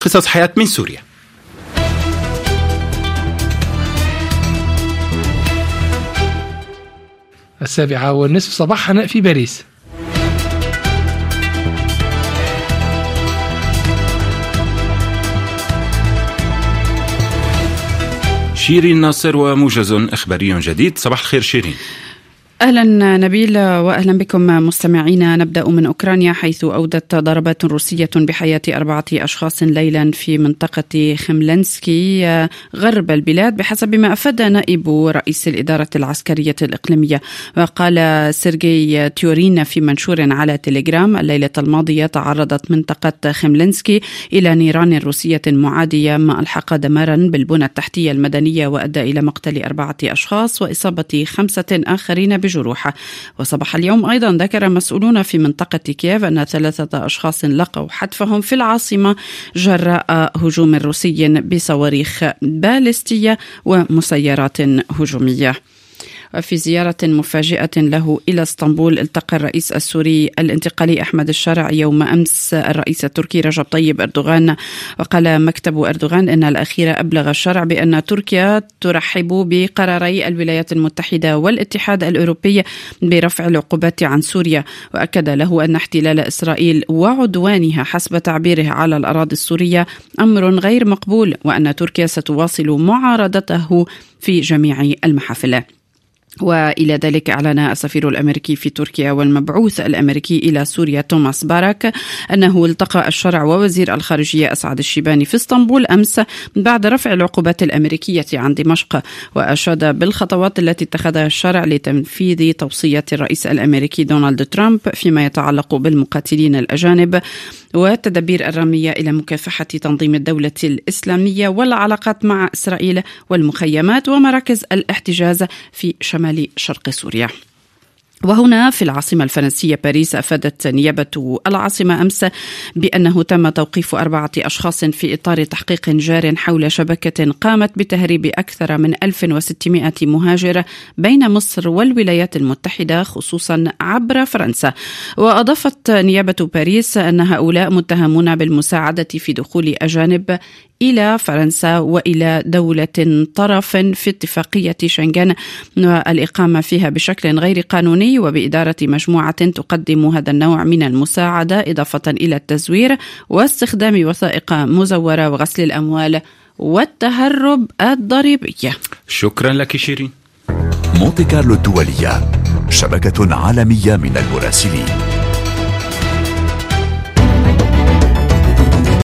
قصص حياة من سوريا. 7:30 صباحا في باريس. شيرين ناصر وموجز إخباري جديد. صباح الخير شيرين. أهلا نبيل وأهلا بكم مستمعينا. نبدأ من أوكرانيا حيث أودت ضربات روسية بحياة 4 أشخاص ليلا في منطقة خملنسكي غرب البلاد بحسب ما أفاد نائب رئيس الإدارة العسكرية الإقليمية. وقال سيرجي تيورين في منشور على تليجرام: الليلة الماضية تعرضت منطقة خملنسكي إلى نيران روسية معادية ما ألحق دمارا بالبنى التحتية المدنية وأدى إلى مقتل 4 أشخاص وإصابة 5 آخرين بجروح. وصباح اليوم أيضا ذكر مسؤولون في منطقة كييف أن 3 أشخاص لقوا حتفهم في العاصمة جراء هجوم روسي بصواريخ باليستية ومسيرات هجومية. وفي زيارة مفاجئة له إلى اسطنبول التقى الرئيس السوري الانتقالي أحمد الشرع يوم أمس الرئيس التركي رجب طيب أردوغان. وقال مكتب أردوغان أن الأخير أبلغ الشرع بأن تركيا ترحب بقراري الولايات المتحدة والاتحاد الأوروبي برفع العقوبات عن سوريا. وأكد له أن احتلال إسرائيل وعدوانها حسب تعبيره على الأراضي السورية أمر غير مقبول وأن تركيا ستواصل معارضته في جميع المحافل. وإلى ذلك أعلن السفير الأمريكي في تركيا والمبعوث الأمريكي إلى سوريا توماس باراك أنه التقى الشرع ووزير الخارجية أسعد الشيباني في اسطنبول أمس بعد رفع العقوبات الأمريكية عن دمشق. وأشاد بالخطوات التي اتخذها الشرع لتنفيذ توصية الرئيس الأمريكي دونالد ترامب فيما يتعلق بالمقاتلين الأجانب والتدابير الرامية إلى مكافحة تنظيم الدولة الإسلامية والعلاقات مع إسرائيل والمخيمات ومراكز الاحتجاز في شمال شرق سوريا. وهنا في العاصمة الفرنسية باريس أفادت نيابة العاصمة أمس بأنه تم توقيف 4 أشخاص في إطار تحقيق جار حول شبكة قامت بتهريب أكثر من 1600 مهاجر بين مصر والولايات المتحدة خصوصا عبر فرنسا. وأضافت نيابة باريس أن هؤلاء متهمون بالمساعدة في دخول أجانب إلى فرنسا وإلى دولة طرف في اتفاقية شنغن والإقامة فيها بشكل غير قانوني وبإدارة مجموعة تقدم هذا النوع من المساعدة إضافة إلى التزوير واستخدام وثائق مزورة وغسل الأموال والتهرب الضريبي. شكرا لك شيرين. مونتي كارلو الدولية، شبكة عالمية من المراسلين.